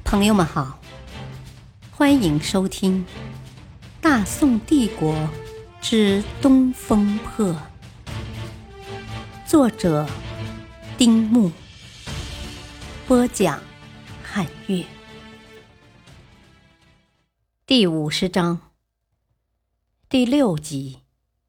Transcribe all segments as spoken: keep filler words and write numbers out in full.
朋友们好，欢迎收听《大宋帝国之东风破》，作者丁牧，播讲汉乐。第五十章，第六集。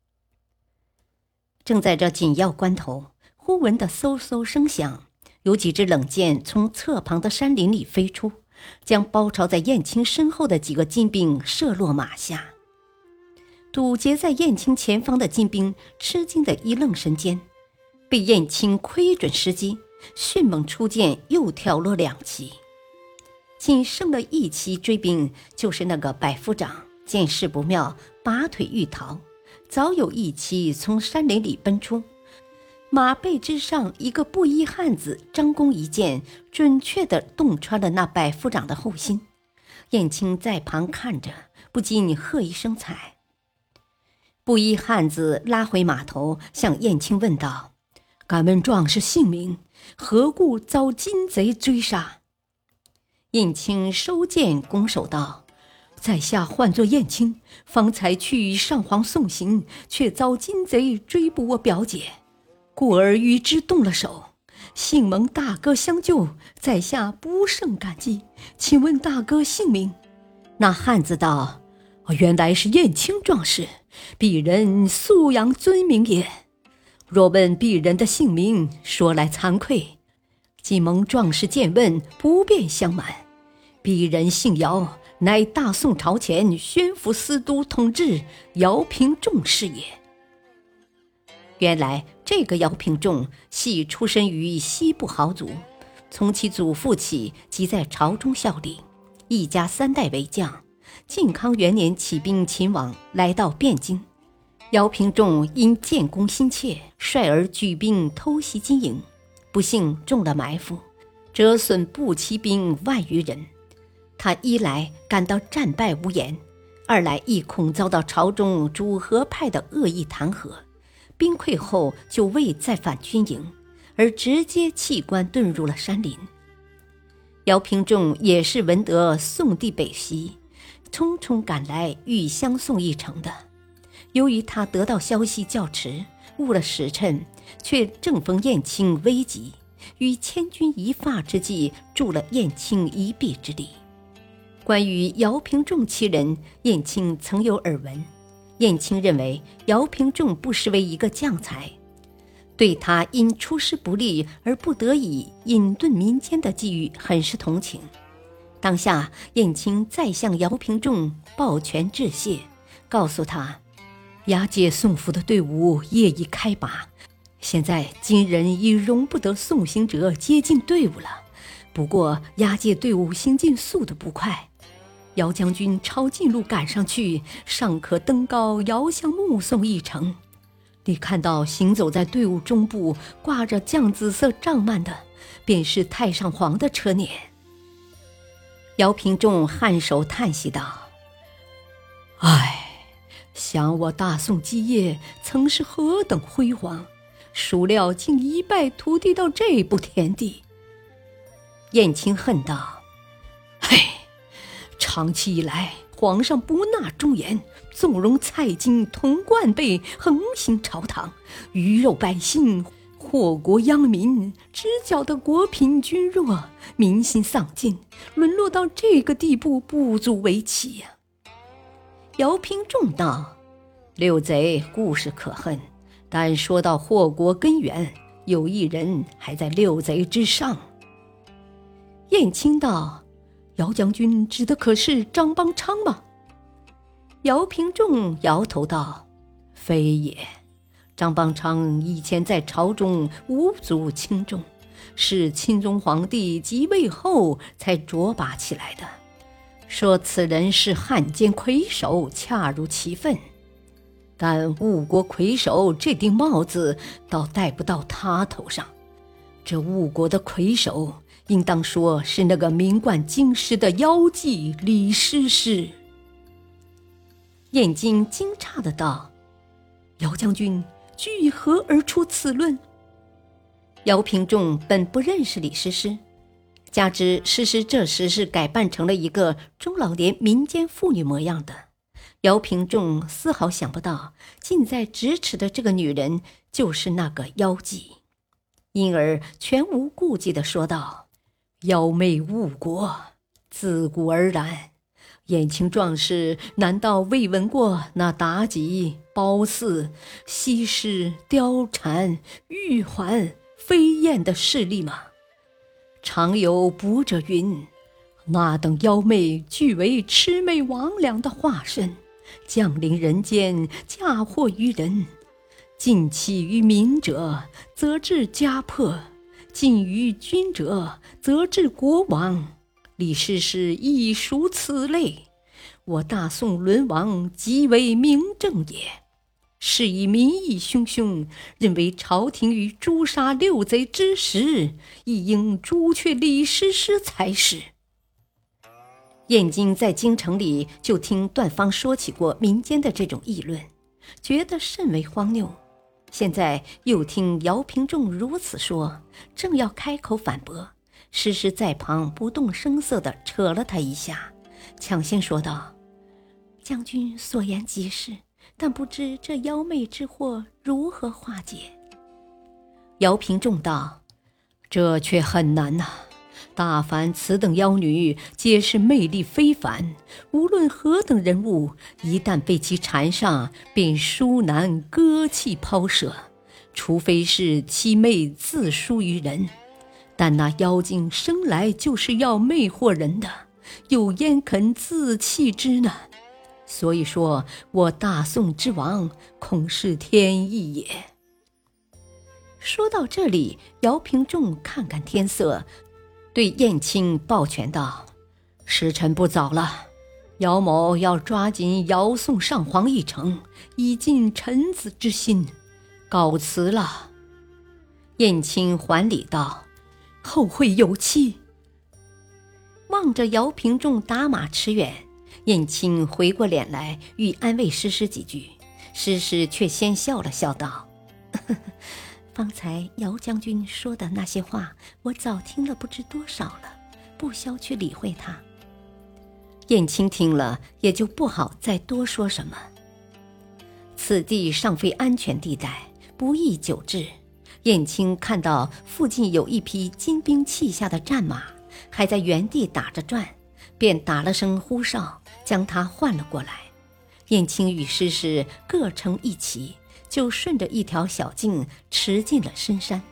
正在这紧要关头，忽闻得嗖嗖声响，有几支冷箭从侧旁的山林里飞出，将包抄在燕青身后的几个金兵射落马下。堵截在燕青前方的金兵吃惊的一愣神间，被燕青窥准时机，迅猛出剑，又挑落两骑。仅剩了一骑追兵，就是那个百夫长见势不妙，拔腿欲逃，早有一骑从山林里奔出，马背之上一个布衣汉子张弓一箭，准确地洞穿了那百夫长的后心。燕青在旁看着，不禁喝一声彩。布衣汉子拉回马头，向燕青问道：“敢问壮士姓名，何故遭金贼追杀？”燕青收剑拱手道：“在下唤作燕青，方才去与上皇送行，却遭金贼追捕我表姐，故而与之动了手。幸蒙大哥相救，在下不胜感激，请问大哥姓名？”那汉子道：“原来是燕青壮士，鄙人素养尊名也。若问鄙人的姓名，说来惭愧，既蒙壮士见问，不便相瞒。鄙人姓姚，乃大宋朝前宣抚司都统制姚平仲是也。”原来这个姚平仲系出身于西部豪族，从其祖父起即在朝中效力，一家三代为将。靖康元年起兵秦王，来到汴京。姚平仲因建功心切，率儿举兵偷袭金营，不幸中了埋伏，折损步骑兵万余人。他一来感到战败无言，二来亦恐遭到朝中主和派的恶意弹劾，兵溃后就未再返军营，而直接弃官遁入了山林。姚平仲也是闻得宋帝北袭，匆匆赶来欲相送一程的。由于他得到消息较迟，误了时辰，却正逢燕青危急，于千钧一发之际助了燕青一臂之力。关于姚平仲其人，燕青曾有耳闻。燕青认为姚平仲不失为一个将才，对他因出师不利而不得已隐遁民间的际遇很是同情。当下燕青再向姚平仲抱拳致谢，告诉他押解宋府的队伍业已开拔，现在金人已容不得送行者接近队伍了。不过押解队伍行进速度不快，姚将军抄近路赶上去，尚可登高遥相目送一程。你看到行走在队伍中部挂着绛紫色帐幔的，便是太上皇的车辇。姚平仲颔首叹息道：“唉，想我大宋基业曾是何等辉煌，孰料竟一败涂地到这步田地。”燕青恨道：“嘿，长期以来，皇上不纳忠言，纵容蔡京同冠辈横行朝堂，鱼肉百姓，祸国殃民，只搅得国贫君弱，民心丧尽，沦落到这个地步，不足为奇呀。”姚平仲道：“六贼固是可恨，但说到祸国根源，有一人还在六贼之上。”燕青道：“姚将军指的可是张邦昌吗？”姚平仲摇头道：“非也。张邦昌以前在朝中无足轻重，是钦宗皇帝即位后才卓拔起来的。说此人是汉奸魁首，恰如其分。但误国魁首这顶帽子倒戴不到他头上，这误国的魁首应当说是那个名冠京师的妖妓李师师。”燕京惊诧的道：“姚将军据何而出此论？”姚平仲本不认识李师师， 加之诗诗这时是改扮成了一个中老年民间妇女模样的，姚平仲丝毫想不到近在咫尺的这个女人就是那个妖姬，因而全无顾忌地说道：妖媚误国，自古而然，燕青壮士难道未闻过那妲己、褒姒、西施、貂蝉、玉环、飞燕的势力吗？常有卜者云，那等妖媚俱为魑魅魍魉的化身，降临人间，嫁祸于人。近弃于民者，则致家破；近于君者，则致国亡。李师师亦属此类。我大宋沦亡，即为明正也。是以民意汹汹，认为朝廷于诛杀六贼之时，亦应诛却李师师才是。燕京在京城里就听段方说起过民间的这种议论，觉得甚为荒谬。现在又听姚平仲如此说，正要开口反驳，诗诗在旁不动声色地扯了他一下，抢先说道：将军所言极是，但不知这妖媚之祸如何化解？姚平仲道：这却很难呐、啊。大凡此等妖女，皆是魅力非凡，无论何等人物，一旦被其缠上，便殊难割弃抛舍，除非是其魅自殊于人。但那妖精生来就是要魅惑人的，又焉肯自弃之呢？所以说我大宋之亡，恐是天意也。说到这里，姚平仲看看天色，对燕青抱拳道：时辰不早了，姚某要抓紧姚宋上皇一程，以尽臣子之心，告辞了。燕青还礼道：后会有期。望着姚平仲打马驰远，燕青回过脸来欲安慰诗诗几句，诗诗却先笑了笑道：呵呵，方才姚将军说的那些话，我早听了不知多少了，不消去理会他。燕青听了也就不好再多说什么。此地尚非安全地带，不宜久滞。燕青看到附近有一匹金兵器下的战马，还在原地打着转，便打了声呼哨，将它唤了过来。燕青与诗诗各乘一骑，就顺着一条小径驰进了深山。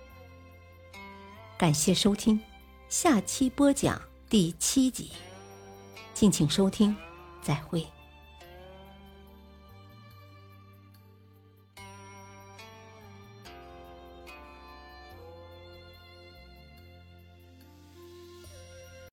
感谢收听，下期播讲第七集，敬请收听，再会。